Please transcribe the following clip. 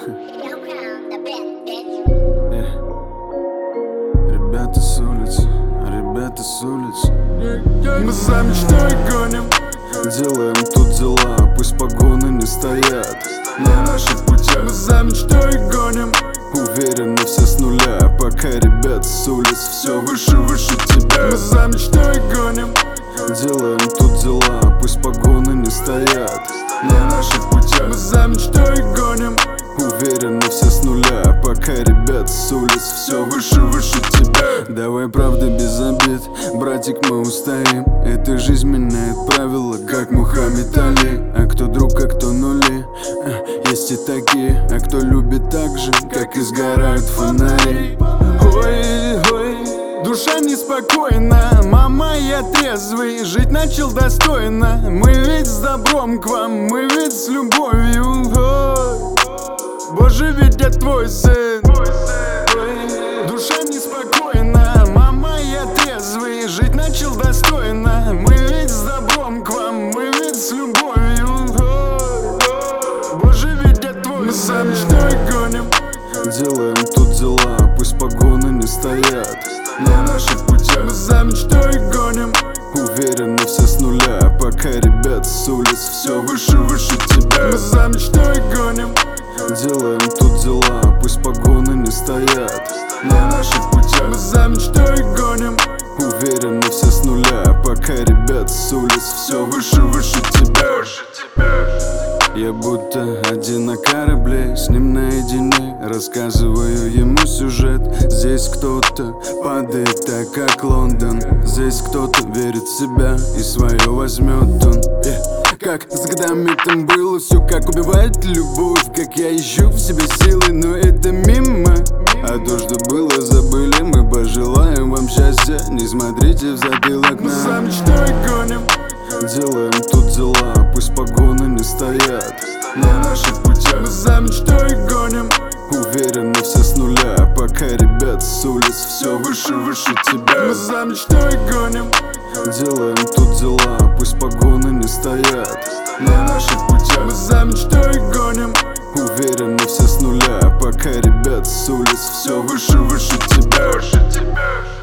Ребята с улицы, ребята с улицы. Мы за мечтой гоним, делаем тут дела, пусть погоны не стоят на наших путях. Мы за мечтой гоним, уверены все с нуля, пока ребята с улиц все выше, выше тебя. Мы за мечтой гоним, делаем тут дела, пусть погоны не стоят на наших путях. Мы за мечтой гоним, уверены все с нуля, пока ребят с улиц все выше, выше тебя. Давай, правда, без обид, братик, мы устоим. Эта жизнь меняет правила, как Мухаммед Али. А кто друг, а кто нули, есть и такие. А кто любит так же, как и сгорают фонари. Ой, ой, душа неспокойна, мама, я трезвый, жить начал достойно. Мы ведь с добром к вам, мы ведь с любовью. Ой, Боже, ведь я твой сын. Душа неспокойна, мама, я трезвый, жить начал достойно. Мы ведь с добром к вам, мы ведь с любовью. Боже, ведь я твой сын. Мы за мечтой гоним, делаем тут дела, пусть погоны не стоят на наших путях. Мы за мечтой гоним, уверены все с нуля, пока ребят с улиц все выше, выше тебя. Мы за мечтой гоним, делаем тут дела, пусть погоны не стоят на наших путях. Мы за мечтой гоним, уверены все с нуля, пока ребят с улиц все выше, выше тебя. Я будто один на корабле, с ним наедине, рассказываю ему сюжет. Здесь кто-то падает так, как Лондон. Здесь кто-то верит в себя и свое возьмет он. Как с годами там было все, как убивает любовь, как я ищу в себе силы, но это мимо. А то, что было, забыли, мы пожелаем вам счастья, не смотрите в затылок. Мы за мечтой гоним, делаем тут дела, пусть погоны не стоят на наших путях. Мы за мечтой гоним, уверены все с нуля, пока ребят с улиц все выше, выше тебя. Мы за мечтой гоним, делаем тут дела, пусть погоны не стоят на наших путях. Мы за мечтой гоним, уверены все с нуля, пока ребят с улиц все выше, выше тебя.